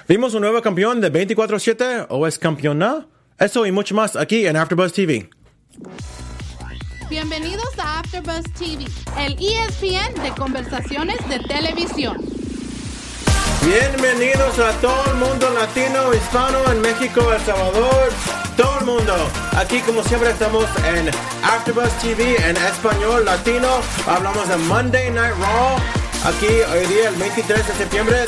¿Vimos un nuevo campeón de 24/7 o es campeona? Eso y mucho más aquí en AfterBuzz TV. Bienvenidos a AfterBuzz TV, el ESPN de conversaciones de televisión. Bienvenidos a todo el mundo latino, hispano, en México, El Salvador, todo el mundo. Aquí como siempre estamos en AfterBuzz TV en español latino. Hablamos de Monday Night Raw. Aquí hoy día el 23 de septiembre de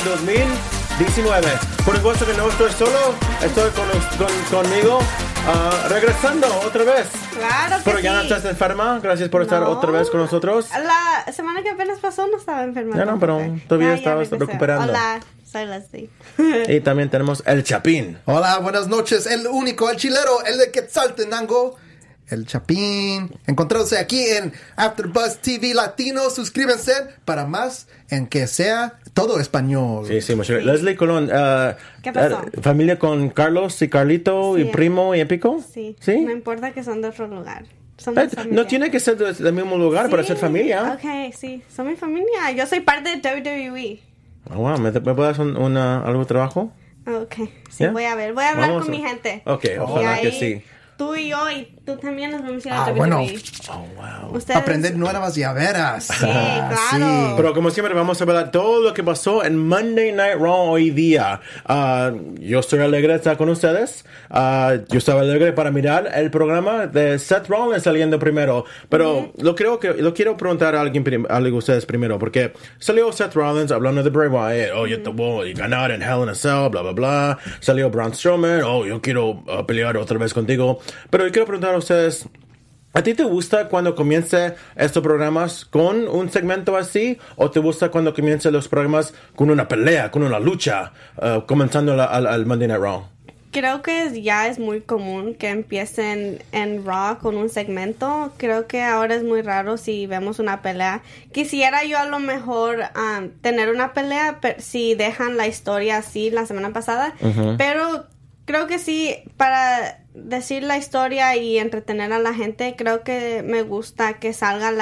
2019. Por supuesto que no estoy solo, estoy conmigo. Regresando otra vez. Claro que Pero ya no sí. estás enferma. Gracias por estar otra vez con nosotros. La semana que apenas pasó no estaba enferma. Ya no, pero todavía Ya estabas regresé. recuperando. Hola, soy Leslie. Y también tenemos el Chapín. Hola, buenas noches. El único, el chilero, el de Quetzaltenango, el Chapín. Encontrándose aquí en AfterBuzz TV Latino. Suscríbanse para más en que sea todo español. Sí, mucho. Leslie Colón, ¿Qué pasó? familia con Carlos y Carlito Sí. y Primo y Épico. Sí. ¿Sí? No importa que son de otro lugar. Somos familia. No tiene que ser del mismo lugar para ser familia. Ok, sí. Son mi familia. Yo soy parte de WWE. Oh, wow, ¿me puedes dar algo de trabajo? Ok. Sí, ¿Ya? voy a ver. Voy a hablar Vamos con a- mi gente. Ok, Y ojalá que ahí, sí. Tú y yo y tú también nos vamos a ir a Ah, WWE. bueno. Oh, wow. Ustedes... Aprender nuevas llaveras. Sí, claro. Pero como siempre vamos a hablar todo lo que pasó en Monday Night Raw hoy día. Yo estoy alegre de estar con ustedes. Yo estaba alegre para mirar el programa de Seth Rollins saliendo primero. Pero lo quiero preguntar a alguien a ustedes primero. Porque salió Seth Rollins hablando de Bray Wyatt. Oh, yo te voy a ganar en Hell in a Cell, bla, bla, bla. Salió Braun Strowman. Oh, yo quiero pelear otra vez contigo. Pero yo quiero preguntar a ustedes... ¿A ti te gusta cuando comienza estos programas con un segmento así? ¿O te gusta cuando comienzan los programas con una pelea, con una lucha, comenzando al Monday Night Raw? Creo que ya es muy común que empiecen en Raw con un segmento. Creo que ahora es muy raro si vemos una pelea. Quisiera yo a lo mejor tener una pelea si dejan la historia así la semana pasada. Pero creo que sí, para decir la historia y entretener a la gente, creo que me gusta que salgan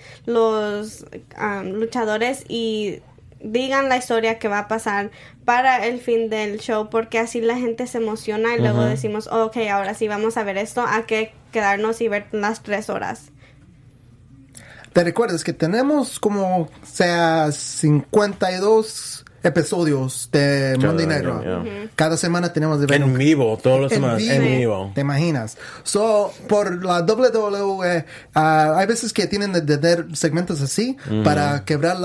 los luchadores y digan la historia que va a pasar para el fin del show, porque así la gente se emociona y luego decimos, ok, ahora sí vamos a ver esto, hay que quedarnos y ver las 3 horas. Te recuerdas que tenemos como, 52 episodios de Monday Night Raw. Yeah. Cada semana tenemos de ver En vivo, todas las semanas, en vivo. ¿Te imaginas? So, por la WWE, hay veces que tienen de tener segmentos así para quebrar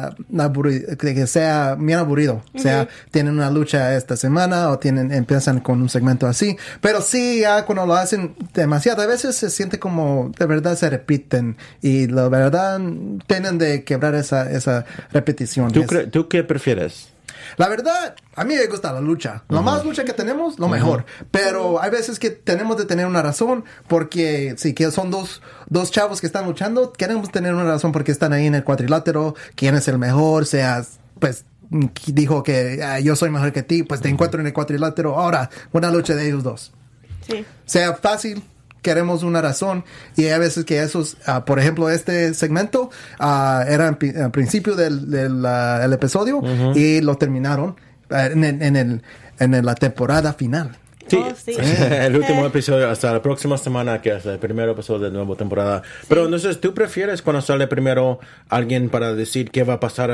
que sea bien aburrido. O sea, tienen una lucha esta semana o empiezan con un segmento así. Pero sí, ya cuando lo hacen demasiado, a veces se siente como de verdad se repiten y la verdad tienen de quebrar esa repetición. ¿Tú qué prefieres? La verdad, a mí me gusta la lucha. Lo más lucha que tenemos, lo mejor. Pero hay veces que tenemos de tener una razón porque sí, que son dos chavos que están luchando. Queremos tener una razón porque están ahí en el cuadrilátero. ¿Quién es el mejor? Pues dijo que yo soy mejor que ti. Pues te encuentro en el cuadrilátero. Ahora, una lucha de ellos dos. Sí. Sea fácil. Queremos una razón y hay veces que esos, por ejemplo, este segmento era al principio del episodio y lo terminaron en la temporada final. Sí, Oh, sí. el último episodio hasta la próxima semana, que es el primer episodio de la nueva temporada. Pero entonces, ¿tú prefieres cuando sale primero alguien para decir qué va a pasar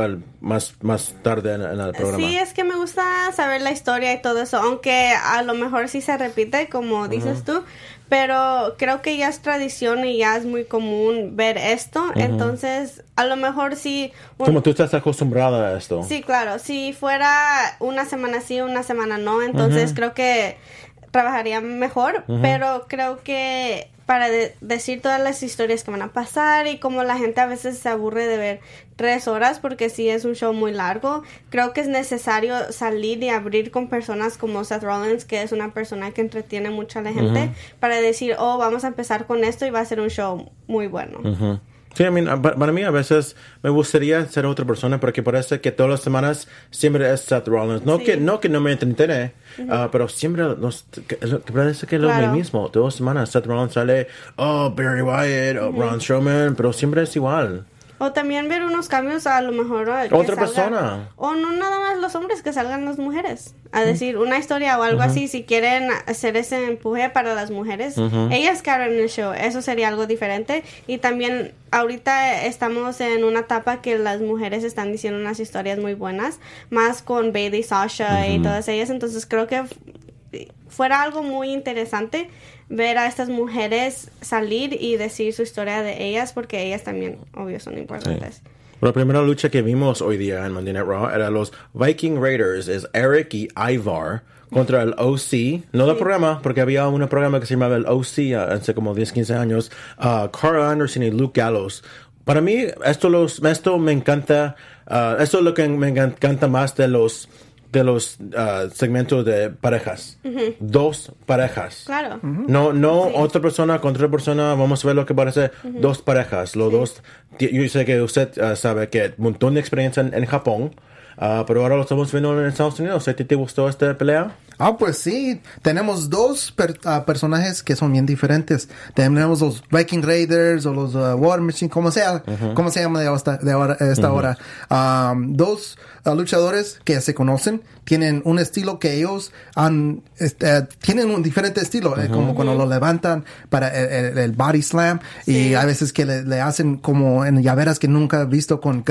más tarde en el programa? Sí, es que me gusta saber la historia y todo eso, aunque a lo mejor sí se repite, como dices tú, pero creo que ya es tradición y ya es muy común ver esto, entonces a lo mejor sí... Como tú estás acostumbrada a esto. Sí, claro, si fuera una semana sí, una semana no, entonces creo que trabajaría mejor, pero creo que para decir todas las historias que van a pasar y como la gente a veces se aburre de ver 3 horas porque sí es un show muy largo, creo que es necesario salir y abrir con personas como Seth Rollins, que es una persona que entretiene mucho a la gente, para decir, oh, vamos a empezar con esto y va a ser un show muy bueno. Sí, para mí a veces me gustaría ser otra persona porque parece que todas las semanas siempre es Seth Rollins. No, que no me entretiene, pero siempre parece que es lo mismo. Todas las semanas Seth Rollins sale, Barry Wyatt, Braun Strowman, pero siempre es igual. O también ver unos cambios a lo mejor. Que Otra persona. O no nada más los hombres, que salgan las mujeres. A decir una historia o algo así. Si quieren hacer ese empuje para las mujeres, ellas que hagan el show. Eso sería algo diferente. Y también ahorita estamos en una etapa que las mujeres están diciendo unas historias muy buenas. Más con Bailey, Sasha y todas ellas. Entonces creo que fuera algo muy interesante ver a estas mujeres salir y decir su historia de ellas, porque ellas también, obvio, son importantes. Sí. La primera lucha que vimos hoy día en Monday Night Raw era los Viking Raiders, es Eric y Ivar contra el OC, no del programa, porque había un programa que se llamaba el OC hace como 10, 15 años, Carl Anderson y Luke Gallows. Para mí, esto me encanta, esto es lo que me encanta más de los segmentos de parejas. Dos parejas. Claro. No otra persona contra otra persona. Vamos a ver lo que parece. Dos parejas. Los dos. Yo sé que usted sabe que un montón de experiencia en Japón. Pero ahora lo estamos viendo en Estados Unidos. ¿Te gustó esta pelea? Pues sí, tenemos dos personajes que son bien diferentes. Tenemos los Viking Raiders o los War Machine, como sea, como se llama esta hora. Dos luchadores que se conocen, tienen un estilo que ellos tienen un diferente estilo, como cuando lo levantan para el body slam, y a veces que le hacen como en llaveras que nunca he visto con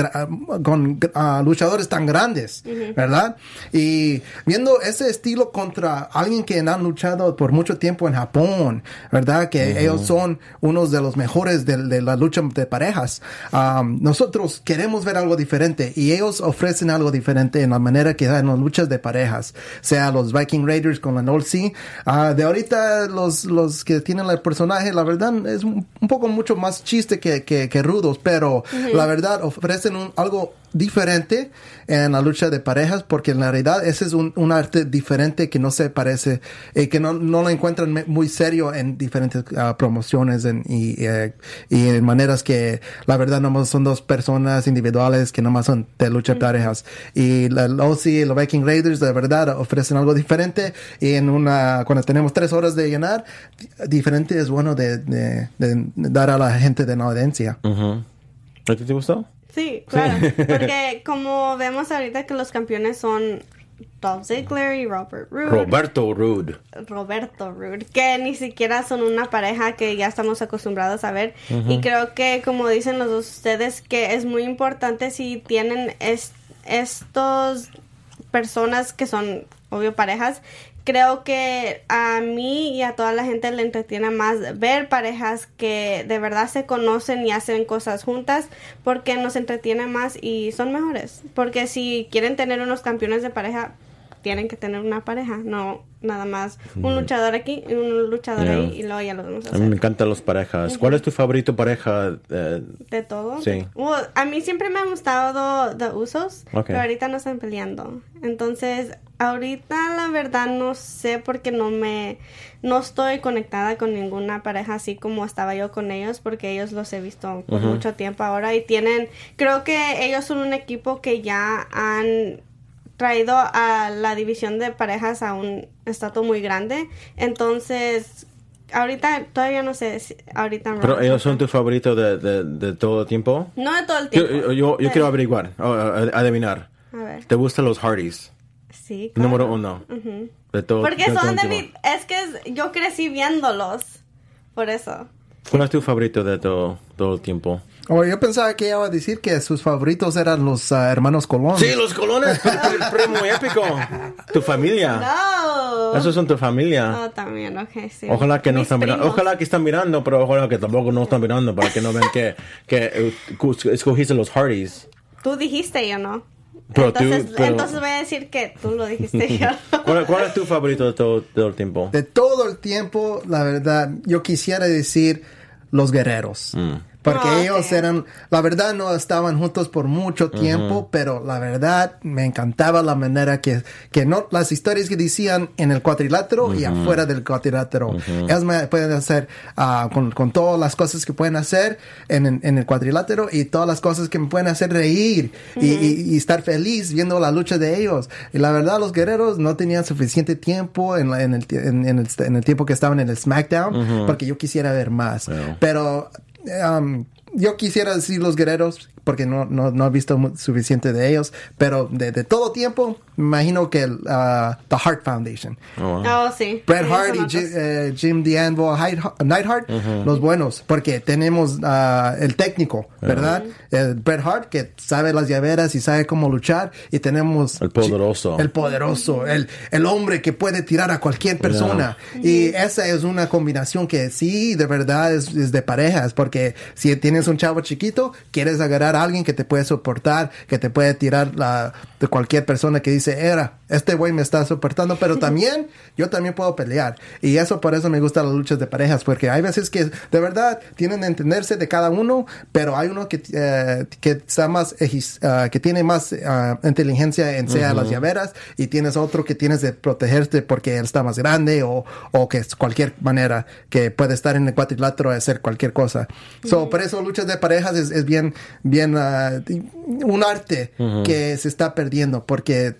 luchadores tan grandes, ¿verdad? Y viendo ese estilo contra alguien que han luchado por mucho tiempo en Japón, ¿verdad? Que ellos son unos de los mejores de la lucha de parejas. Nosotros queremos ver algo diferente, y ellos ofrecen algo diferente en la manera que dan las luchas de parejas, sea los Viking Raiders con la North Sea. De ahorita los que tienen el personaje, la verdad es un poco mucho más chiste que rudos, pero la verdad ofrecen algo diferente en la lucha de parejas, porque en la realidad ese es un arte diferente que no se parece, que no lo encuentran muy serio en diferentes promociones y en maneras que la verdad nomás son dos personas individuales que nomás son de lucha de parejas. Y la OC y los Viking Raiders de verdad ofrecen algo diferente, y cuando tenemos 3 horas de llenar, diferente es bueno de dar a la gente de la audiencia. ¿A ti te gustó? Sí, claro, porque como vemos ahorita que los campeones son Dolph Ziggler y Roberto Roode, que ni siquiera son una pareja que ya estamos acostumbrados a ver. Y creo que, como dicen los dos ustedes, que es muy importante si tienen estos personas que son, obvio, parejas. Creo que a mí y a toda la gente le entretiene más ver parejas que de verdad se conocen y hacen cosas juntas, porque nos entretiene más y son mejores. Porque si quieren tener unos campeones de pareja, tienen que tener una pareja, no nada más un luchador aquí y un luchador ahí, y luego ya lo vamos a hacer. A mí me encantan las parejas. ¿Cuál es tu favorito pareja? ¿De todo? Sí. A mí siempre me han gustado The Usos, pero ahorita no están peleando. Entonces, ahorita la verdad no sé, porque no estoy conectada con ninguna pareja así como estaba yo con ellos, porque ellos los he visto por mucho tiempo ahora, y creo que ellos son un equipo que ya han traído a la división de parejas a un estatus muy grande. Entonces, ahorita todavía no sé si ahorita. ¿Pero ellos son tu favorito de todo el tiempo? No de todo el tiempo. Yo quiero averiguar, adivinar. A ver. ¿Te gustan los Hardys? Sí, claro. Número 1. De todo. Porque son es que yo crecí viéndolos, por eso. ¿Cuál es tu favorito de todo el tiempo? Yo pensaba que iba a decir que sus favoritos eran los hermanos Colón. Sí, los Colones, pero muy épico. Tu familia. No. Esos son tu familia. Oh, también, ok, sí. Ojalá que no están mirando. Ojalá que están mirando, pero ojalá que tampoco no están mirando, para que no vean que escogiste los Hardys. Tú dijiste, yo no. Pero entonces voy a decir que tú lo dijiste yo. ¿Cuál es tu favorito de todo el tiempo? De todo el tiempo, la verdad, yo quisiera decir los Guerreros. Porque ellos eran, la verdad, no estaban juntos por mucho tiempo, pero la verdad me encantaba la manera que no, las historias que decían en el cuadrilátero y afuera del cuadrilátero. Ellos me pueden hacer con todas las cosas que pueden hacer en el cuadrilátero, y todas las cosas que me pueden hacer reír y estar feliz viendo la lucha de ellos. Y la verdad, los Guerreros no tenían suficiente tiempo en el tiempo que estaban en el SmackDown, porque yo quisiera ver más. Pero yo quisiera decir los Guerreros porque no he visto suficiente de ellos, pero de todo tiempo, me imagino que The Hart Foundation. Sí. Bret Sí, Hart son y otros. Jim D'Anville Neidhart, los buenos, porque tenemos el técnico, ¿verdad? Bret Hart, que sabe las llaveras y sabe cómo luchar, y tenemos El poderoso. El hombre que puede tirar a cualquier persona. Y esa es una combinación que sí, de verdad, es de parejas, porque si tienes un chavo chiquito, quieres agarrar a alguien que te puede soportar, que te puede tirar de cualquier persona que dice, este güey me está soportando, pero también, yo también puedo pelear. Y por eso me gustan las luchas de parejas, porque hay veces que de verdad tienen que entenderse de cada uno, pero hay uno que está más, que tiene más inteligencia en sea las llaveras, y tienes otro que tienes de protegerte porque él está más grande, o que es cualquier manera que puede estar en el cuadrilátero a hacer cualquier cosa. Por eso luchas de parejas es bien un arte que se está perdiendo, porque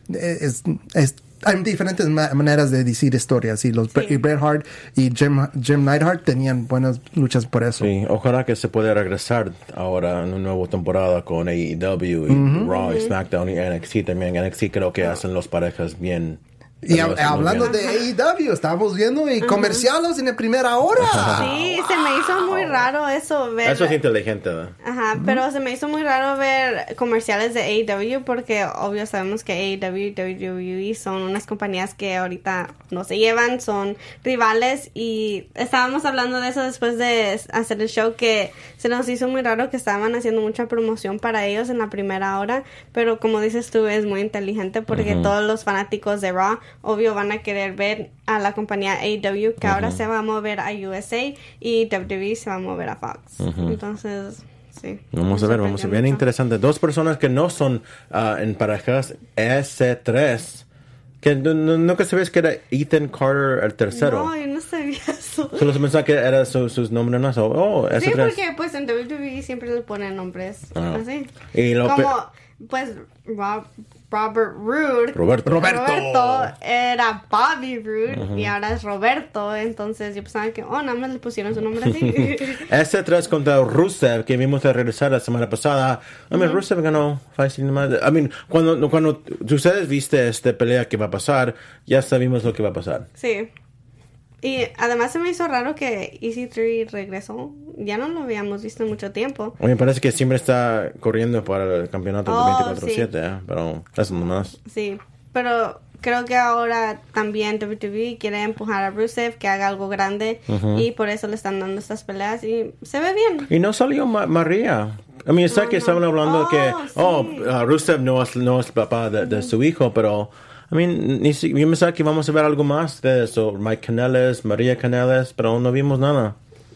hay diferentes maneras de decir historias, y y Bret Hart y Jim Neidhart tenían buenas luchas por eso. Sí, ojalá que se pueda regresar ahora en una nueva temporada con AEW y Raw y SmackDown y NXT también. NXT creo que hacen los parejas bien. Y hablando de AEW, estábamos viendo comerciales en la primera hora. Sí, se me hizo muy raro eso ver. Eso es inteligente, ¿no? Ajá, pero se me hizo muy raro ver comerciales de AEW, porque obvio sabemos que AEW y WWE son unas compañías que ahorita no se llevan, son rivales, y estábamos hablando de eso después de hacer el show, que se nos hizo muy raro que estaban haciendo mucha promoción para ellos en la primera hora, pero como dices tú, es muy inteligente, porque todos los fanáticos de Raw obvio van a querer ver a la compañía AEW, que ahora se va a mover a USA, y WWE se va a mover a Fox. Entonces, sí. Vamos a ver. Bien interesante. Dos personas que no son en parejas, S3, que nunca sabías que era Ethan Carter el tercero. No, yo no sabía eso. Solo se pensaba que era sus nombres, ¿no? S3. Sí, porque pues en WWE siempre le ponen nombres así. Y como, pues, Robert Roode. Roberto Era Bobby Roode, y ahora es Roberto. Entonces yo pensaba que, nada más le pusieron su nombre así. S3 contra Rusev, que vimos de regresar la semana pasada. Rusev ganó fácilmente. Cuando ustedes viste esta pelea que va a pasar, ya sabemos lo que va a pasar. Sí. Y además se me hizo raro que EC3 regresó. Ya no lo habíamos visto en mucho tiempo. Me parece que siempre está corriendo para el campeonato de 24/7, pero eso no más. Sí, pero creo que ahora también WWE quiere empujar a Rusev que haga algo grande, y por eso le están dando estas peleas, y se ve bien. Y no salió María. Sé que estaban hablando que Rusev no es papá de su hijo, pero yo pensaba que vamos a ver algo más de eso. Mike Canellis, María Canellis, pero no vimos nada.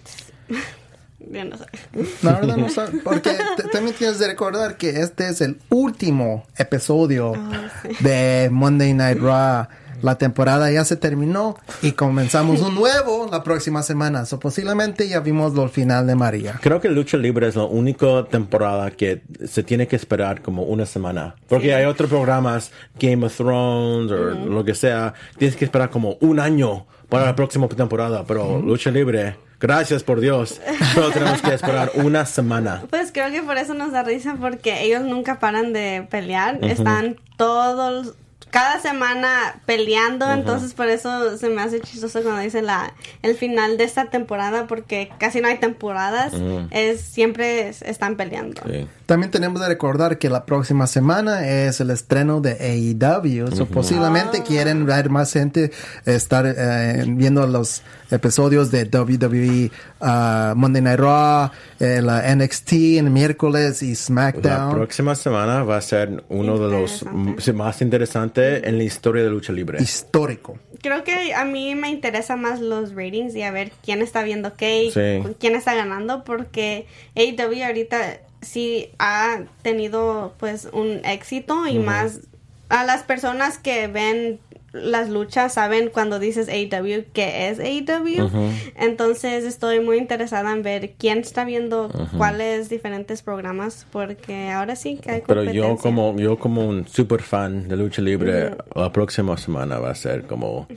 Yo no sé. La verdad no sé, porque también tienes de recordar que este es el último episodio de Monday Night Raw. La temporada ya se terminó y comenzamos un nuevo la próxima semana. Posiblemente ya vimos el final de María. Creo que Lucha Libre es la única temporada que se tiene que esperar como una semana. Porque hay otros programas, Game of Thrones o lo que sea, tienes que esperar como un año para la próxima temporada. Pero Lucha Libre, gracias por Dios, solo tenemos que esperar una semana. Pues creo que por eso nos da risa, porque ellos nunca paran de pelear. Están cada semana peleando, entonces por eso se me hace chistoso cuando dice el final de esta temporada, porque casi no hay temporadas, siempre están peleando. Sí. También tenemos de recordar que la próxima semana es el estreno de AEW, posiblemente quieren ver más gente estar viendo los episodios de WWE, Monday Night Raw, la NXT en miércoles y SmackDown. La próxima semana va a ser uno de los más interesantes en la historia de lucha libre. Histórico. Creo que a mí me interesa más los ratings y a ver quién está viendo qué y quién está ganando, porque AEW ahorita sí ha tenido pues un éxito, y más a las personas que ven las luchas saben cuando dices AEW que es AEW. Entonces estoy muy interesada en ver quién está viendo cuáles diferentes programas, porque ahora sí que hay competencia. Pero yo como un super fan de lucha libre, la próxima semana va a ser como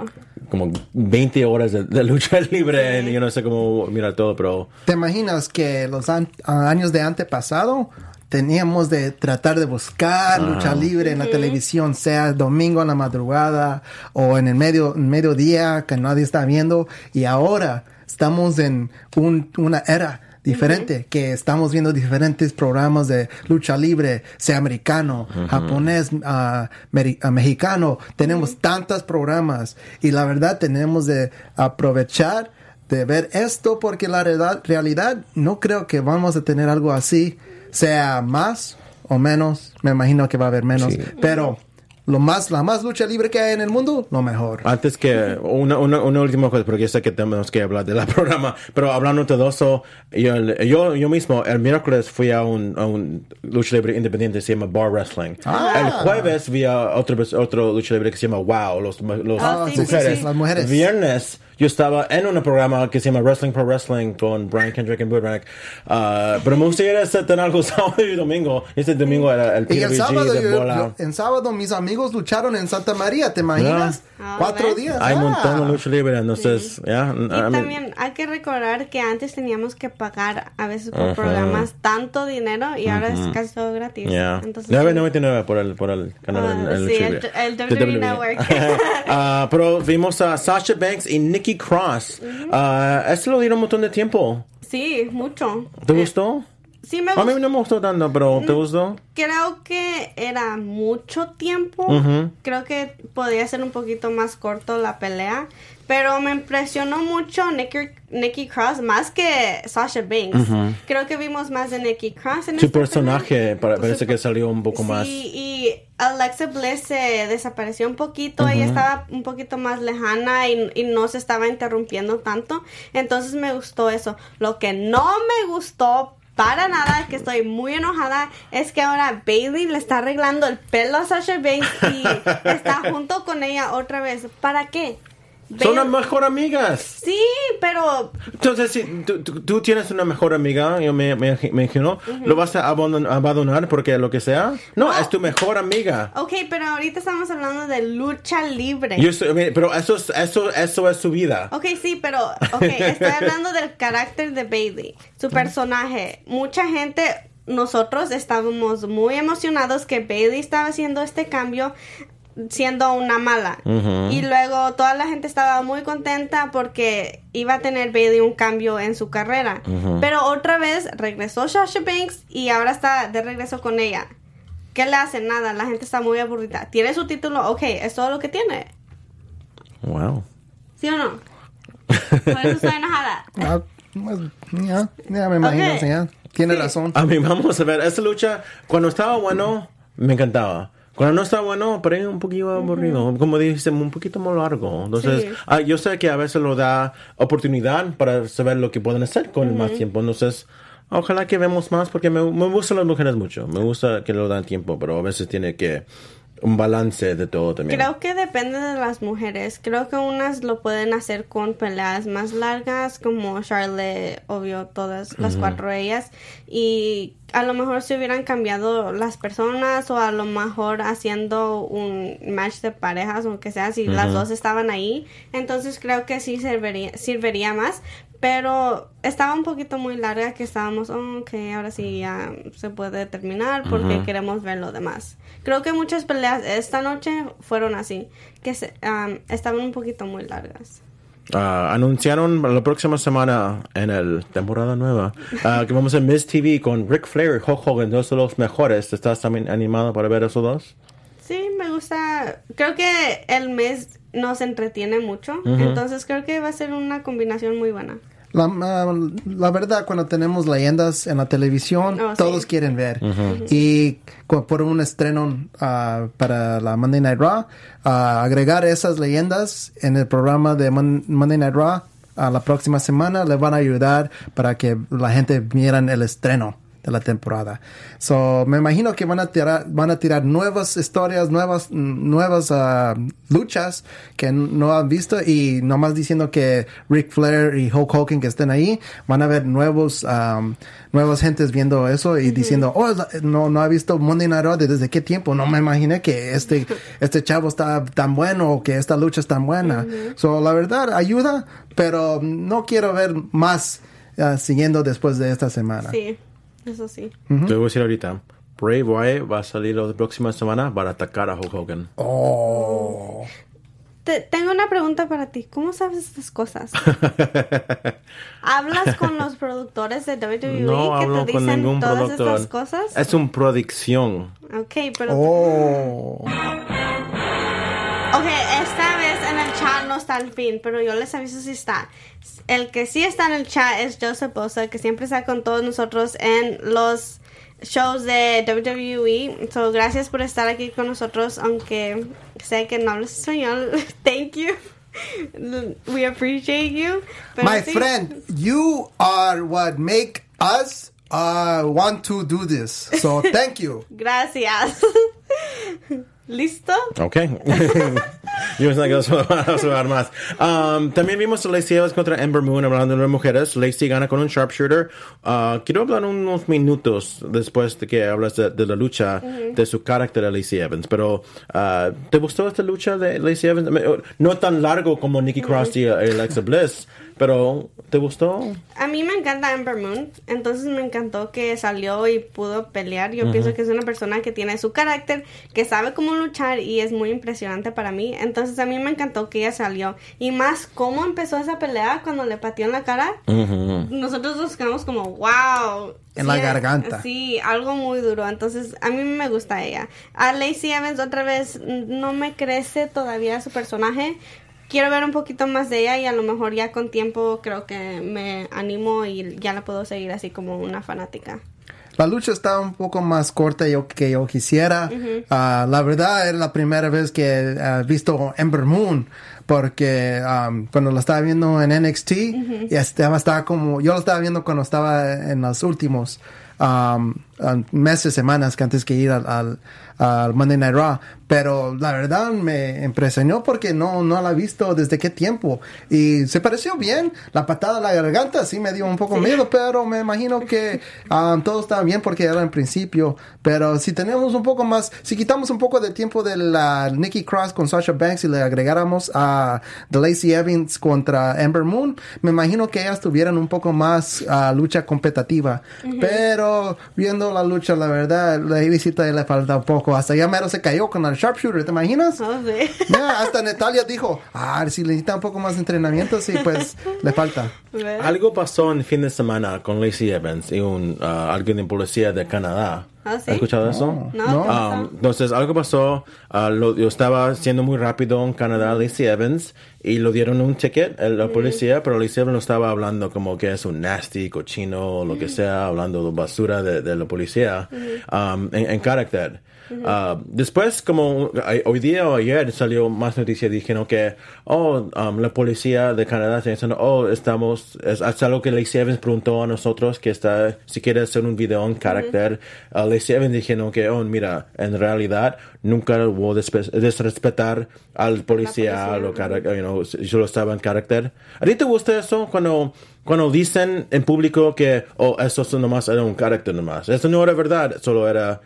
20 horas de lucha libre. Yo no sé cómo mirar todo, pero ¿te imaginas que los años de antepasado teníamos de tratar de buscar lucha libre en la televisión, sea domingo en la madrugada o en el mediodía que nadie está viendo. Y ahora estamos en una era diferente, que estamos viendo diferentes programas de lucha libre, sea americano, japonés, mexicano. Tenemos tantos programas y la verdad tenemos de aprovechar de ver esto, porque la realidad no creo que vamos a tener algo así, sea más o menos. Me imagino que va a haber menos, pero la más lucha libre que hay en el mundo, lo mejor. Antes que una última cosa, porque yo sé que tenemos que hablar del programa, pero hablando de eso, yo mismo el miércoles fui a un lucha libre independiente, se llama Bar Wrestling. El jueves vi a otro lucha libre que se llama Wow, las mujeres. Viernes yo estaba en un programa que se llama Wrestling Pro Wrestling con Brian Kendrick y Burbank. Pero me gustaría tener algo sábado y domingo. Este domingo era el PWG de bola. En sábado mis amigos lucharon en Santa María, ¿te imaginas? 4 días. Hay un montón de lucha libre, entonces, y también hay que recordar que antes teníamos que pagar a veces por programas tanto dinero y ahora es casi todo gratis. Entonces, $9.99 por el canal el WWE Network. Pero vimos a Sasha Banks y Nikki Cross. Esto lo dieron un montón de tiempo. Sí, mucho. ¿Te gustó? Sí, me gustó. A mí no me gustó tanto, pero ¿te gustó? Creo que era mucho tiempo. Creo que podía ser un poquito más corto la pelea. Pero me impresionó mucho Nikki Cross más que Sasha Banks. Creo que vimos más de Nikki Cross en su personaje parece que salió un poco más. Sí, y Alexa Bliss se desapareció un poquito. Ella estaba un poquito más lejana y no se estaba interrumpiendo tanto. Entonces me gustó eso. Lo que no me gustó para nada, que estoy muy enojada, es que ahora Bayley le está arreglando el pelo a Sasha Banks y está junto con ella otra vez. ¿Para qué? Son las mejor amigas. Sí, pero... Entonces, si tú tienes una mejor amiga, yo me imagino, ¿lo vas a abandonar porque lo que sea? No, es tu mejor amiga. Ok, pero ahorita estamos hablando de lucha libre. Pero eso es su vida. Ok, sí, pero... estoy hablando del carácter de Bayley, su personaje. Mucha gente... Nosotros estábamos muy emocionados que Bayley estaba haciendo este cambio siendo una mala. Y luego toda la gente estaba muy contenta porque iba a tener Bayley un cambio en su carrera. Pero otra vez regresó Sasha Banks y ahora está de regreso con ella. ¿Qué le hace? Nada, la gente está muy aburrida. Tiene su título, ok, es todo lo que tiene. Wow. ¿Sí o no? Por eso estoy enojada. Ya me imagino, ya. Tiene razón. A mí, vamos a ver, esa lucha, cuando estaba bueno, me encantaba. Cuando no está bueno, pero es un poquito aburrido. Como dices, un poquito más largo. Entonces, yo sé que a veces lo da oportunidad para saber lo que pueden hacer con más tiempo. Entonces, ojalá que vemos más, porque me gustan las mujeres mucho. Me gusta que lo dan tiempo, pero a veces tiene que... un balance de todo también. Creo que depende de las mujeres. Creo que unas lo pueden hacer con peleas más largas, como Charlotte, obvio, todas las 4 ellas. Y a lo mejor se hubieran cambiado las personas, o a lo mejor haciendo un match de parejas, o que sea, si las dos estaban ahí. Entonces creo que sí serviría más. Pero estaba un poquito muy larga, que estábamos, ok, ahora sí ya se puede terminar porque queremos ver lo demás. Creo que muchas peleas esta noche fueron así, que estaban un poquito muy largas. Anunciaron la próxima semana en el temporada nueva que vamos a Miz TV con Ric Flair y Hulk Hogan, dos de los mejores. ¿Estás también animado para ver esos dos? Sí, me gusta. Creo que el Miz nos entretiene mucho, entonces creo que va a ser una combinación muy buena. La verdad, cuando tenemos leyendas en la televisión, todos quieren ver. Y por un estreno para la Monday Night Raw, agregar esas leyendas en el programa de Monday Night Raw la próxima semana le van a ayudar para que la gente vieran el estreno de la temporada. So, me imagino que van a tirar nuevas historias, nuevas luchas que no han visto, y nomás diciendo que Ric Flair y Hulk Hogan que estén ahí, van a ver nuevas gentes viendo eso y diciendo, no ha visto Monday Night Raw desde qué tiempo, no me imaginé que este chavo está tan bueno, o que esta lucha es tan buena. So, la verdad ayuda, pero no quiero ver más siguiendo después de esta semana. Sí. Eso sí. Te voy a decir ahorita. Bray Wyatt va a salir la próxima semana para atacar a Hulk Hogan. Oh. Tengo una pregunta para ti. ¿Cómo sabes estas cosas? ¿Hablas con los productores de WWE No que hablo te con dicen ningún todas productor. estas cosas? Es una predicción. Ok, pero... Oh. Ok, esta vez en el chat no está al fin, pero yo les aviso si está. El que sí está en el chat es Joseph Bosa, que siempre está con todos nosotros en los shows de WWE. So, gracias por estar aquí con nosotros, aunque sé que no hablas español. Thank you. We appreciate you. Pero My sí. friend, you are what make us want to do this. So thank you. Gracias. ¿Listo? Ok. Yo pensaba que vas a hablar más. También vimos a Lacey Evans contra Ember Moon hablando de las mujeres. Lacey gana con un sharpshooter. Quiero hablar unos minutos después de que hablas de la lucha de su carácter de Lacey Evans. Pero, ¿te gustó esta lucha de Lacey Evans? No tan largo como Nikki Cross y Alexa Bliss, pero ¿te gustó? A mí me encanta Ember Moon, entonces me encantó que salió y pudo pelear. Yo pienso que es una persona que tiene su carácter, que sabe cómo luchar y es muy impresionante para mí. Entonces a mí me encantó que ella salió. Y más cómo empezó esa pelea cuando le pateó en la cara. Nosotros nos quedamos como, wow. En la garganta. Sí, algo muy duro. Entonces a mí me gusta ella. A Lacey Evans otra vez no me crece todavía su personaje. Quiero ver un poquito más de ella y a lo mejor ya con tiempo creo que me animo y ya la puedo seguir así como una fanática. La lucha está un poco más corta que yo quisiera. La verdad, era la primera vez que he visto Ember Moon. Porque cuando la estaba viendo en NXT, estaba como... Yo lo estaba viendo cuando estaba en los últimos meses, semanas que antes que ir al Monday Night Raw. Pero la verdad me impresionó porque no la he visto desde qué tiempo. Y se pareció bien. La patada a la garganta sí me dio un poco miedo, pero me imagino que todo estaba bien porque era en principio. Pero si tenemos un poco más, si quitamos un poco de tiempo de la Nikki Cross con Sasha Banks y le agregáramos a The Lacey Evans contra Ember Moon, me imagino que ellas tuvieran un poco más lucha competitiva. Pero viendo la lucha, la verdad, la visita le falta un poco. Hasta ya mero se cayó con el sharpshooter, ¿te imaginas? Oh, sí. Yeah, hasta Natalia dijo, si necesita un poco más de entrenamiento, sí, pues le falta. Algo pasó en el fin de semana con Lacey Evans y alguien de policía de Canadá. ¿Ah, sí? ¿Has escuchado eso? No. Entonces, algo pasó. Yo estaba siendo muy rápido en Canadá, Lacey Evans, y lo dieron un ticket a la policía, pero Lacey Evans no estaba hablando como que es un nasty, cochino, o lo que sea, hablando de basura de la policía en carácter. Después, como hoy día o ayer salió más noticias, dijeron que la policía de Canadá está diciendo, es algo que Lacey Evans preguntó a nosotros, que si quiere hacer un video en carácter. Lacey Evans dijeron que, mira, en realidad nunca hubo desrespetar al policía, solo estaba en carácter. ¿A ti te gusta eso cuando dicen en público que, eso nomás era un carácter nomás? Eso no era verdad, solo era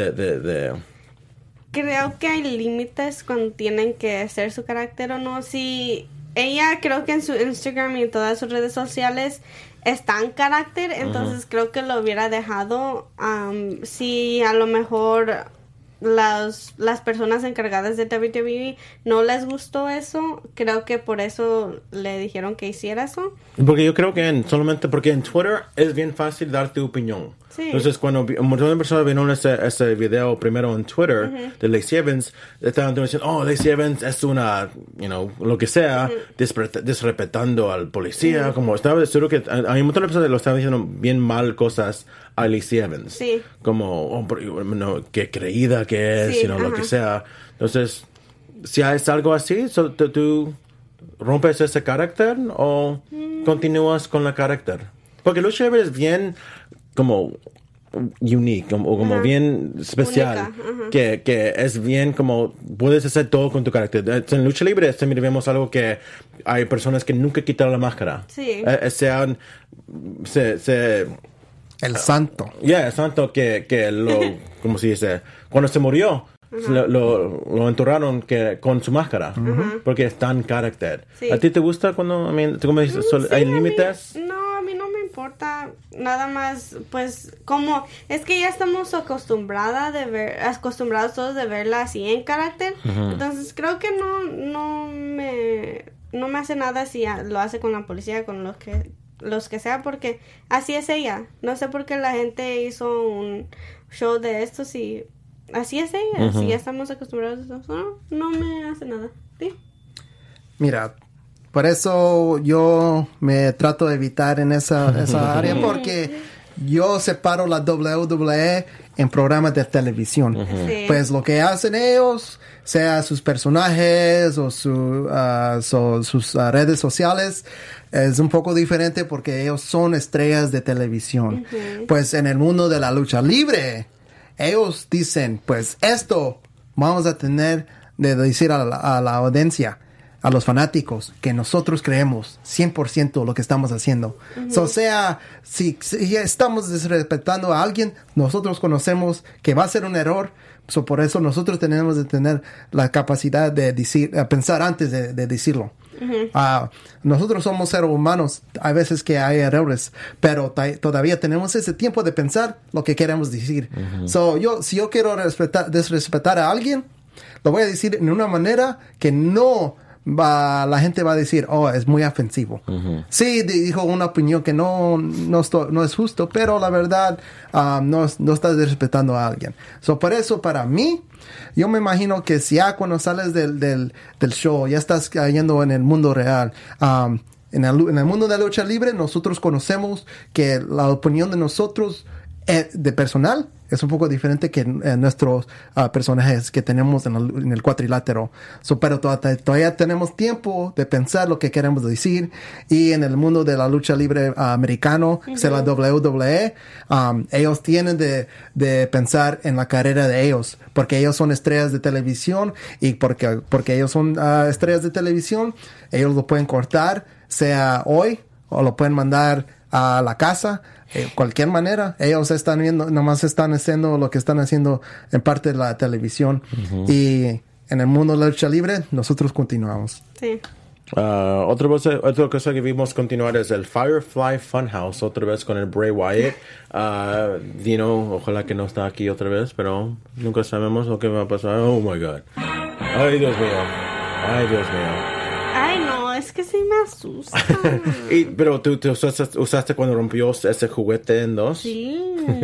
Creo que hay límites cuando tienen que ser su carácter o no. Si ella, creo que en su Instagram y en todas sus redes sociales está en carácter, entonces creo que lo hubiera dejado. Si a lo mejor las personas encargadas de WWE no les gustó eso, creo que por eso le dijeron que hiciera eso. Porque yo creo que solamente porque en Twitter es bien fácil dar tu opinión. Sí. Entonces, cuando un montón de personas vieron ese video primero en Twitter de Lacey Evans, estaban diciendo, Lacey Evans es una, lo que sea, desrespetando al policía. Como estaba seguro que hay un montón de personas que lo estaban diciendo bien mal cosas a Lacey Evans. Sí. Como, qué creída que es, Sí, lo que sea. Entonces, si es algo así, ¿tú rompes ese carácter o continúas con el carácter? Porque lucha libre es bien como unique, como bien especial, que es bien como puedes hacer todo con tu carácter. En lucha libre también vemos algo que hay personas que nunca quitan la máscara. Sí. El santo. El santo que como se dice, cuando se murió, lo enterraron con su máscara, porque está en carácter. Sí. ¿A ti te gusta cuando, tú como dices, hay límites? No, a mí no me importa, nada más, pues, como, es que ya estamos acostumbrados todos de verla así en carácter, entonces creo que no me hace nada si lo hace con la policía, con los que sea, porque así es ella. No sé por qué la gente hizo un show de esto, si así es ella, si ya estamos acostumbrados a eso, no me hace nada, ¿sí? Mira, por eso yo me trato de evitar en esa área, porque yo separo la WWE en programas de televisión. Sí. Pues lo que hacen ellos, sea sus personajes o sus redes sociales, es un poco diferente porque ellos son estrellas de televisión. Pues en el mundo de la lucha libre, ellos dicen, pues esto vamos a tener de decir a la audiencia, a los fanáticos, que nosotros creemos 100% lo que estamos haciendo. O sea, si estamos desrespetando a alguien, nosotros conocemos que va a ser un error. Por eso nosotros tenemos de tener la capacidad de pensar antes de decirlo. Nosotros somos seres humanos. Hay veces que hay errores, pero todavía tenemos ese tiempo de pensar lo que queremos decir. Si yo quiero desrespetar a alguien, lo voy a decir en una manera que la gente va a decir, es muy ofensivo. Sí, dijo una opinión que no es justo, pero la verdad no estás respetando a alguien. Por eso, para mí, yo me imagino que si cuando sales del show, ya estás cayendo en el mundo real. En el mundo de la lucha libre, nosotros conocemos que la opinión de nosotros de personal es un poco diferente que nuestros personajes que tenemos en el cuadrilátero. Pero todavía tenemos tiempo de pensar lo que queremos decir. Y en el mundo de la lucha libre americano, que es la WWE, ellos tienen de pensar en la carrera de ellos, porque ellos son estrellas de televisión, y porque ellos son estrellas de televisión, ellos lo pueden cortar, sea hoy, o lo pueden mandar a la casa. Cualquier manera, ellos están viendo, nomás están haciendo lo que están haciendo en parte de la televisión. Y en el mundo de la lucha libre, nosotros continuamos. Sí. Otra cosa que vimos continuar es el Firefly Funhouse, otra vez con el Bray Wyatt. Dino, ojalá que no está aquí otra vez, pero nunca sabemos lo que va a pasar. Oh my God. Ay, Dios mío. Ay, no, es que sí me asusta. Pero tú usaste cuando rompió ese juguete en dos. Sí.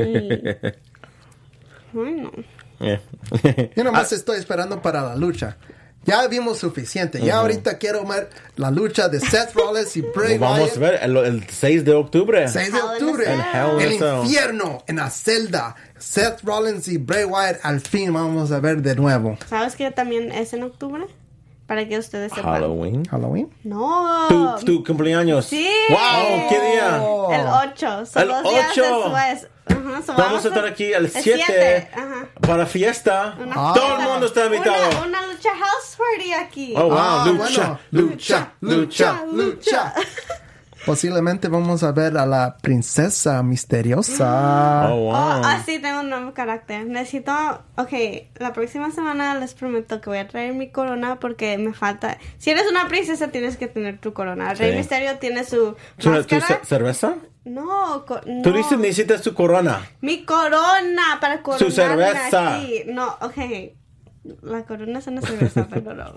Ay, no. Yo nomás estoy esperando para la lucha. Ya vimos suficiente. Ya ahorita quiero ver la lucha de Seth Rollins y Bray Wyatt. Vamos a ver el 6 de octubre. 6 de octubre. El infierno en la celda. Seth Rollins y Bray Wyatt al fin vamos a ver de nuevo. ¿Sabes que también es en octubre? Para que ustedes sepan. ¿Halloween? No. ¿Tu cumpleaños? Sí. ¡Wow! ¿Qué día? El 8. Son El 2 días 8. después. Vamos a estar aquí el 7 para fiesta. Todo el mundo está invitado. Una lucha house party aquí. Oh, wow. Lucha. Posiblemente vamos a ver a la princesa misteriosa. Oh, wow. Sí, tengo un nuevo carácter. La próxima semana les prometo que voy a traer mi corona porque me falta. Si eres una princesa, tienes que tener tu corona. Rey Misterio tiene su máscara. ¿Tu cerveza? No. Tú dices necesitas tu corona. Mi corona para coronarme. Su cerveza. Aquí. No, la corona es una cerveza, pero no.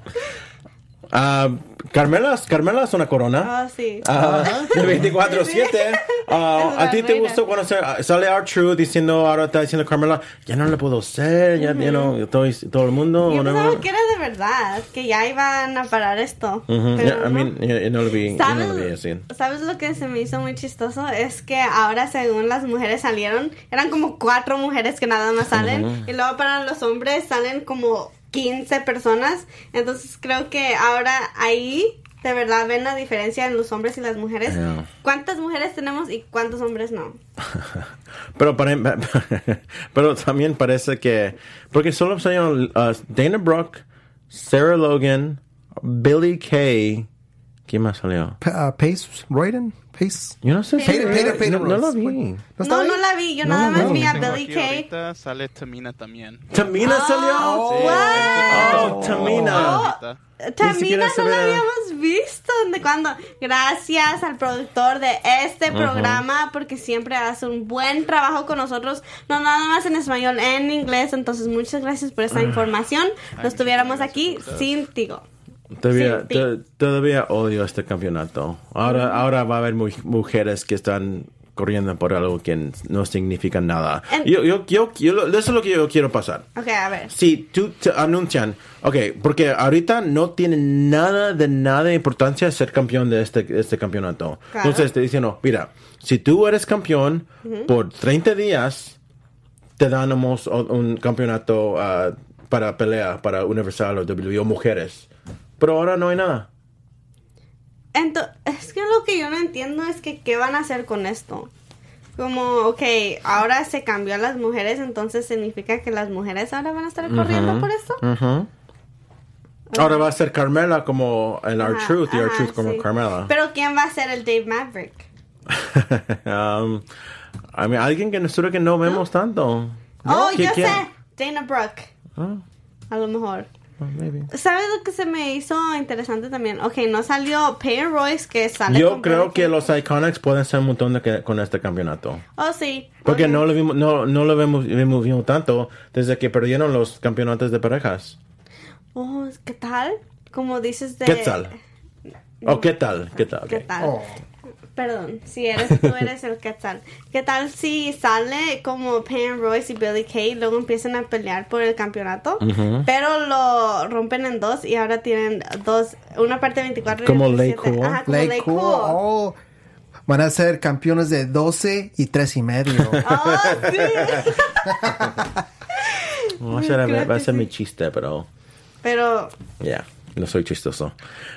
Carmela es una corona. Sí. De 24/7. ¿A ti te gustó cuando sale R-Truth diciendo, ahora está diciendo Carmela, ya no le puedo hacer, ya no, todo el mundo? Yo pensaba que era de verdad, que ya iban a parar esto. Pero no lo vi así. ¿Sabes lo que se me hizo muy chistoso? Es que ahora según las mujeres salieron, eran como 4 mujeres que nada más salen, y luego para los hombres salen como 15 personas. Entonces creo que ahora ahí de verdad ven la diferencia en los hombres y las mujeres. Yeah. ¿Cuántas mujeres tenemos y cuántos hombres no? pero también parece que porque solo salieron Dana Brooke, Sarah Logan, Billie Kay. ¿Quién más salió? Pace Royden. Pace. Yo no sé. Pater no la vi. No la vi. Yo nada más vi a Billie Kay. Ahorita sale Tamina también. ¿Tamina salió? What? Tamina. Tamina no la habíamos visto. ¿De cuándo? Gracias al productor de este programa, porque siempre hace un buen trabajo con nosotros. No nada más en español, en inglés. Entonces, muchas gracias por esta información. No estuviéramos aquí sin Tigo. Todavía odio este campeonato. Ahora va a haber mujeres que están corriendo por algo que no significa nada. Eso es lo que yo quiero pasar. Ok, a ver. Si tú te anuncian, porque ahorita no tiene nada de importancia ser campeón de este campeonato. Claro. Entonces te dicen, no, mira, si tú eres campeón por 30 días, te damos un campeonato para pelea, para Universal o WWE o mujeres. Pero ahora no hay nada. Entonces, es que lo que yo no entiendo es que ¿qué van a hacer con esto? Como, ahora se cambió a las mujeres, entonces significa que las mujeres ahora van a estar corriendo por esto. Ahora va a ser Carmela como el R-Truth y R-Truth como Carmela. Pero ¿quién va a ser el Dave Maverick? Alguien que nosotros que no vemos tanto. Yo sé. Dana Brooke. A lo mejor. Maybe. ¿Sabes lo que se me hizo interesante también? No salió Peyton Royce, que sale. Yo creo que los Iconics pueden ser un montón con este campeonato. Sí. Porque no lo vimos tanto desde que perdieron los campeonatos de parejas. ¿Qué tal? Como dices de... ¿Qué tal? ¿Qué tal? ¿Qué tal? Perdón, tú eres el Quetzal. ¿Qué tal si sale como Peyton Royce y Billie Kay, luego empiezan a pelear por el campeonato, pero lo rompen en dos y ahora tienen una parte 24 como y Lay 27. Cool. Ajá, como Lay Cool. Van a ser campeones de 12 y 3.5. Sí. Va a ser mi chiste, pero... Ya, no soy chistoso.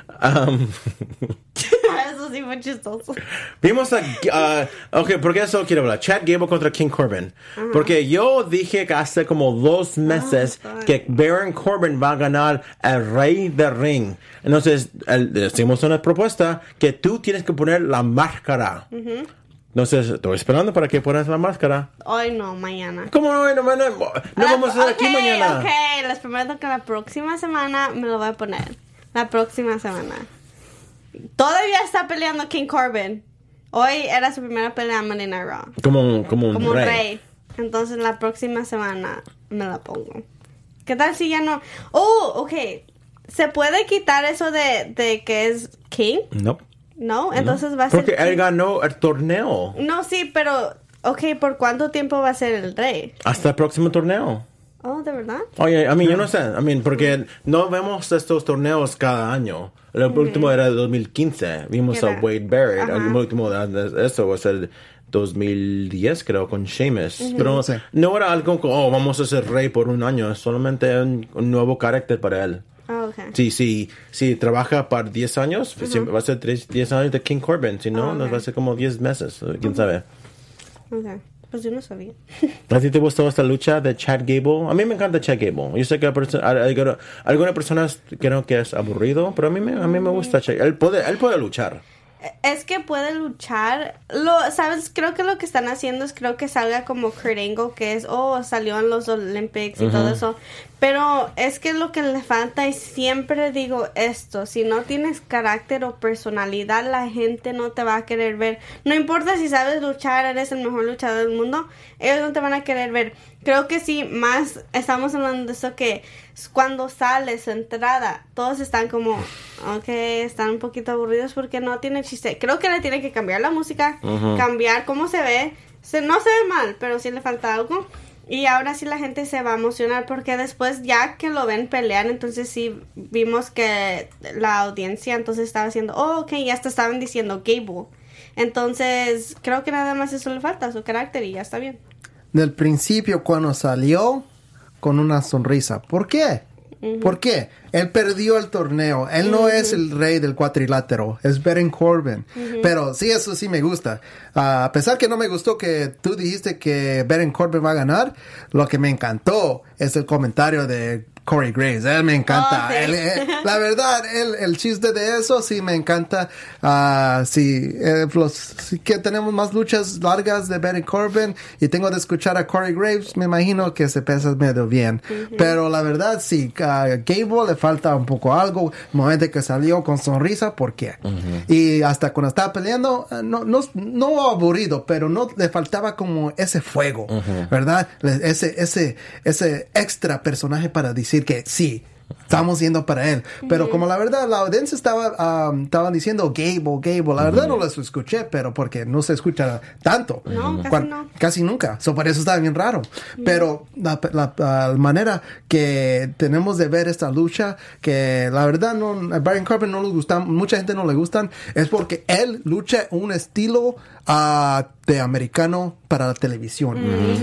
Eso sí fue chistoso. Vimos porque eso quiero hablar. Chad Gable contra King Corbin. Porque yo dije que hace como 2 meses que Baron Corbin va a ganar el Rey del Ring. Entonces, decimos una propuesta que tú tienes que poner la máscara. Entonces, estoy esperando para que pones la máscara. Hoy no, mañana. ¿Cómo no? No vamos a estar aquí mañana. Les prometo que la próxima semana me lo voy a poner. La próxima semana. Todavía está peleando King Corbin. Hoy era su primera pelea en Monday Night Raw. Como un rey. Entonces la próxima semana me la pongo. ¿Qué tal si ya no? ¿Se puede quitar eso de que es King? No, entonces va a ser... Porque él ganó el torneo. No, sí, pero... ¿por cuánto tiempo va a ser el rey? Hasta el próximo torneo. ¿de verdad? Oye, yo no sé. Porque no vemos estos torneos cada año. El último era el 2015. Vimos a Wade Barrett. El último de eso va a ser 2010, creo, con Sheamus. Pero no era algo como, vamos a ser rey por un año. Es solamente un nuevo carácter para él. Si trabaja para 10 años, va a ser 10 años de King Corbin. Si no, nos va a ser como 10 meses. ¿Quién sabe? Pues yo no sabía. ¿A ti te gustó esta lucha de Chad Gable? A mí me encanta Chad Gable. Yo sé que algunas personas creen que es aburrido, pero a mí me gusta Chad. Él puede luchar. Es que puede luchar. ¿Sabes? Creo que lo que están haciendo es creo que salga como Kurt Angle, que es, salió en los Olympics y todo eso. Pero es que lo que le falta, y siempre digo esto, si no tienes carácter o personalidad, la gente no te va a querer ver. No importa si sabes luchar, eres el mejor luchador del mundo, ellos no te van a querer ver. Creo que sí, más estamos hablando de eso, que cuando sale su entrada, todos están como, están un poquito aburridos porque no tiene chiste. Creo que le tiene que cambiar la música, cambiar cómo se ve. No se ve mal, pero sí le falta algo. Y ahora sí la gente se va a emocionar porque después ya que lo ven pelear, entonces sí vimos que la audiencia entonces estaba haciendo, ya estaban diciendo Gable. Entonces creo que nada más eso le falta, su carácter, y ya está bien. Del principio cuando salió con una sonrisa. ¿Por qué? ¿Por qué? Él perdió el torneo. Él no es el rey del cuadrilátero. Es Baron Corbin. Pero sí, eso sí me gusta. A pesar que no me gustó que tú dijiste que Baron Corbin va a ganar, lo que me encantó es el comentario de Corey Graves. Él me encanta. Oh, sí. La verdad, el chiste de eso sí me encanta. Sí, que tenemos más luchas largas de Baron Corbin y tengo de escuchar a Corey Graves, me imagino que se pesa medio bien. Pero la verdad, sí, a Gable le falta un poco algo. El momento que salió con sonrisa, ¿por qué? Y hasta cuando estaba peleando, no aburrido, pero no le faltaba como ese fuego, ¿verdad? Ese extra personaje para decir que sí, estamos yendo para él. Pero como la verdad, la audiencia estaba diciendo Gable. La verdad no lo escuché, pero porque no se escucha tanto. No, casi nunca. Por eso está bien raro. Pero la manera que tenemos de ver esta lucha, que la verdad a Baron Corbin no le gusta, mucha gente no le gustan, es porque él lucha un estilo de americano para la televisión.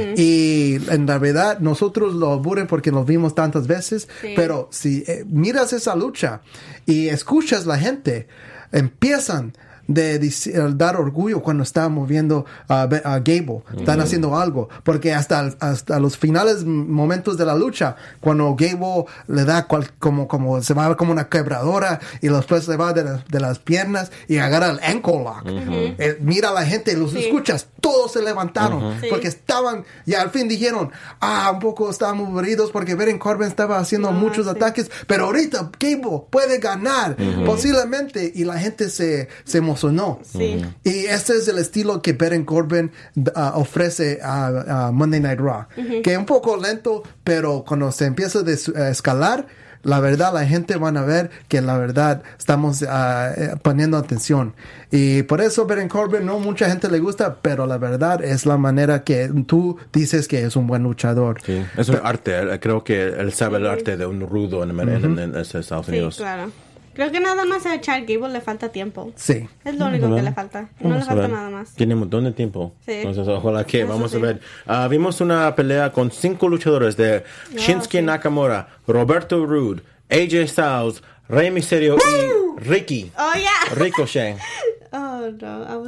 Y en la verdad nosotros lo aburren porque lo vimos tantas veces, pero si miras esa lucha y escuchas la gente, empiezan de dar orgullo cuando estábamos viendo a Gable. Están haciendo algo. Porque hasta los finales momentos de la lucha, cuando Gable le da como se va como una quebradora y después se va de las piernas y agarra el ankle lock. Mira a la gente, los escuchas, todos se levantaron porque estaban, y al fin dijeron, un poco estábamos aburridos porque Baron Corbin estaba haciendo muchos ataques, pero ahorita Gable puede ganar posiblemente, y la gente se emocionó. Sí. Y este es el estilo que Baron Corbin ofrece a Monday Night Raw, que es un poco lento, pero cuando se empieza a escalar, la verdad la gente van a ver que la verdad estamos poniendo atención. Y por eso Baron Corbin no mucha gente le gusta, pero la verdad es la manera que tú dices que es un buen luchador. Sí, es un arte. Creo que él sabe el arte de un rudo en Estados Unidos. Sí, claro. Creo que nada más a Chad Gable le falta tiempo. Sí. Es lo único que le falta. No le falta nada más. Tiene un montón de tiempo. Sí. Entonces, ojalá que Eso vamos sí. a ver. Vimos una pelea con 5 luchadores de Shinsuke Nakamura, Roberto Rude, AJ Styles, Rey Mysterio y Ricky. Oh, yeah. Ricochet. Oh, no.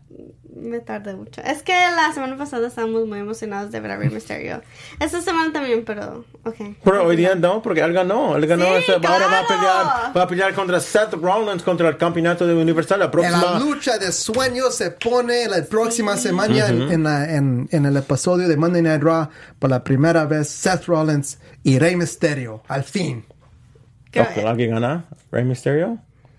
Me tardé mucho. Es que la semana pasada estábamos muy emocionados de ver a Rey Mysterio. Esta semana también, pero... Okay. Pero hoy día no, porque él ganó. Él ganó. Sí, ahora claro. va a pelear contra Seth Rollins contra el campeonato de Universal. La próxima... La lucha de sueños se pone la próxima semana en el episodio de Monday Night Raw. Por la primera vez, Seth Rollins y Rey Mysterio. Al fin. Ojalá que gana Rey Mysterio.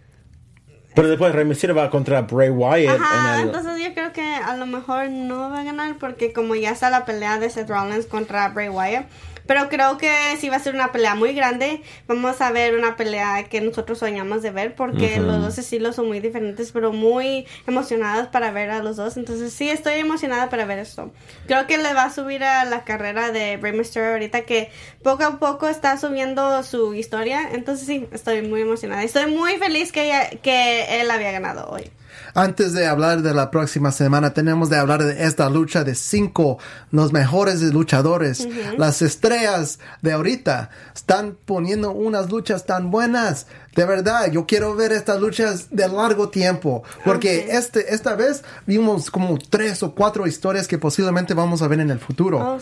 Pero después Rey Mysterio va contra Bray Wyatt. Entonces yo creo que a lo mejor no va a ganar porque como ya está la pelea de Seth Rollins contra Bray Wyatt. Pero creo que sí va a ser una pelea muy grande. Vamos a ver una pelea que nosotros soñamos de ver porque los dos estilos son muy diferentes, pero muy emocionadas para ver a los dos. Entonces sí, estoy emocionada para ver esto. Creo que le va a subir a la carrera de Rey Mysterio ahorita, que poco a poco está subiendo su historia. Entonces sí, estoy muy emocionada. Estoy muy feliz que él había ganado hoy. Antes de hablar de la próxima semana, tenemos de hablar de esta lucha de 5, los mejores luchadores. Las estrellas de ahorita están poniendo unas luchas tan buenas. De verdad, yo quiero ver estas luchas de largo tiempo. Porque esta vez vimos como 3 o 4 historias que posiblemente vamos a ver en el futuro.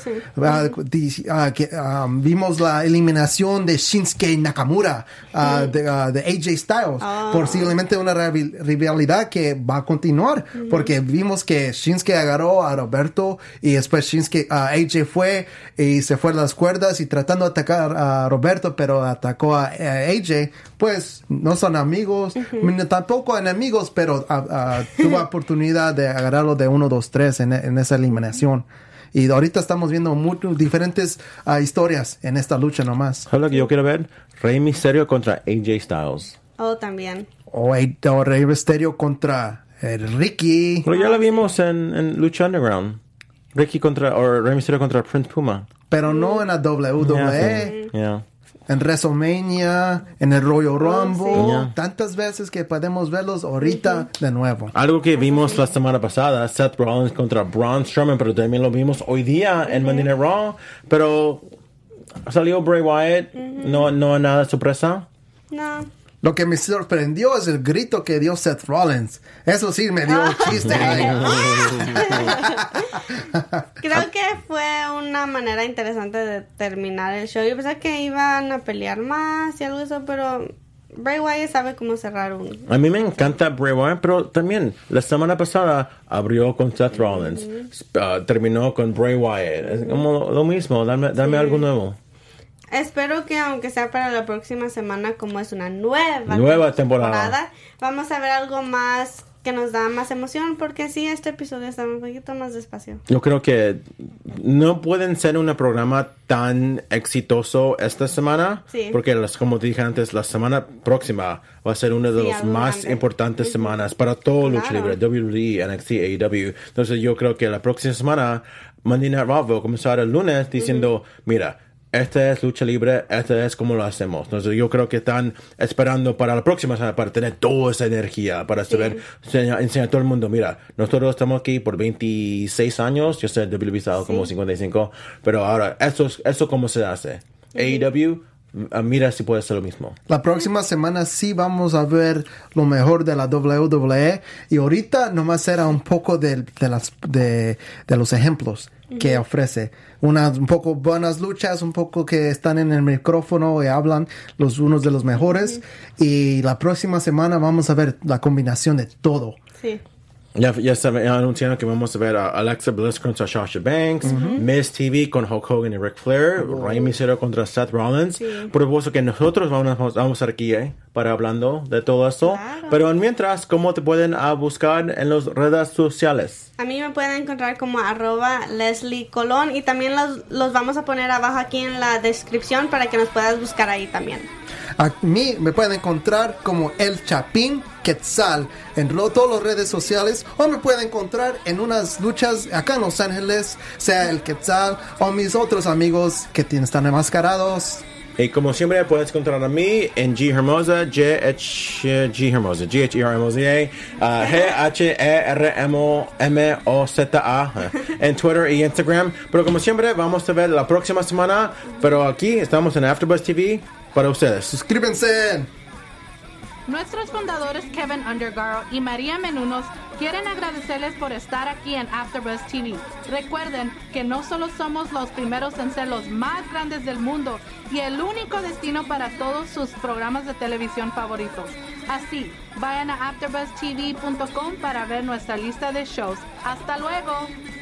Vimos la eliminación de Shinsuke Nakamura, de AJ Styles. Posiblemente una rivalidad que va a continuar. Porque vimos que Shinsuke agarró a Roberto y después AJ fue y se fue a las cuerdas y tratando de atacar a Roberto, pero atacó a AJ. Pues no son amigos, tampoco enemigos, pero tuvo oportunidad de agarrarlo de 1, 2, 3 en esa eliminación. Y ahorita estamos viendo muchas diferentes historias en esta lucha nomás. ¿Sabes lo que yo quiero ver? Rey Mysterio contra AJ Styles. Oh, también. O Rey Mysterio contra Ricky. Pero ya lo vimos en Lucha Underground. Rey Mysterio contra Prince Puma. Pero no en la WWE. Yeah. En WrestleMania, en el Royal Rumble, sí. tantas veces que podemos verlos ahorita de nuevo. Algo que vimos la semana pasada, Seth Rollins contra Braun Strowman, pero también lo vimos hoy día en Monday Night Raw, pero salió Bray Wyatt, no nada de sorpresa. No. Lo que me sorprendió es el grito que dio Seth Rollins. Eso sí me dio chiste. Creo que fue una manera interesante de terminar el show. Yo pensaba que iban a pelear más y algo de eso, pero Bray Wyatt sabe cómo cerrar un... A mí me encanta Bray Wyatt, pero también la semana pasada abrió con Seth Rollins, terminó con Bray Wyatt. Es como lo mismo, dame algo nuevo. Espero que aunque sea para la próxima semana, como es una nueva temporada, vamos a ver algo más que nos da más emoción, porque sí, este episodio está un poquito más despacio. Yo creo que no pueden ser un programa tan exitoso esta semana, porque como te dije antes, la semana próxima va a ser una de las más importantes semanas para todo lucha libre, WWE, NXT, AEW. Entonces yo creo que la próxima semana Monday Night Raw va a comenzar el lunes diciendo, mira, esta es lucha libre, esta es como lo hacemos. Entonces yo creo que están esperando para la próxima semana para tener toda esa energía, para saber, enseñar a todo el mundo, mira, nosotros estamos aquí por 26 años, yo sé, WWE estado como 55, pero ahora, eso cómo se hace. AEW, mira si puede ser lo mismo. La próxima semana sí vamos a ver lo mejor de la WWE, y ahorita nomás era un poco de los ejemplos que ofrece. Un poco buenas luchas, un poco que están en el micrófono y hablan los unos de los mejores. Y la próxima semana vamos a ver la combinación de todo. Sí. Ya anunciaron que vamos a ver a Alexa Bliss contra Sasha Banks, Miz TV con Hulk Hogan y Ric Flair, Rey Mysterio contra Seth Rollins. Por supuesto que nosotros vamos a estar aquí para hablando de todo eso. Claro. Pero mientras, ¿cómo te pueden buscar en las redes sociales? A mí me pueden encontrar como @Leslie Colón, y también los vamos a poner abajo aquí en la descripción para que nos puedas buscar ahí también. A mí me pueden encontrar como El Chapín Quetzal en todas las redes sociales, o me pueden encontrar en unas luchas acá en Los Ángeles, sea El Quetzal o mis otros amigos que están enmascarados. Y como siempre puedes encontrar a mí en G Hermosa, G Hermosa, GHERMOZA en Twitter y Instagram. Pero como siempre vamos a ver la próxima semana, pero aquí estamos en AfterBuzz TV para ustedes. Suscríbanse. Nuestros fundadores Kevin Undergaro y María Menunos quieren agradecerles por estar aquí en AfterBuzz TV. Recuerden que no solo somos los primeros en ser los más grandes del mundo y el único destino para todos sus programas de televisión favoritos. Así, vayan a AfterBuzzTV.com para ver nuestra lista de shows. ¡Hasta luego!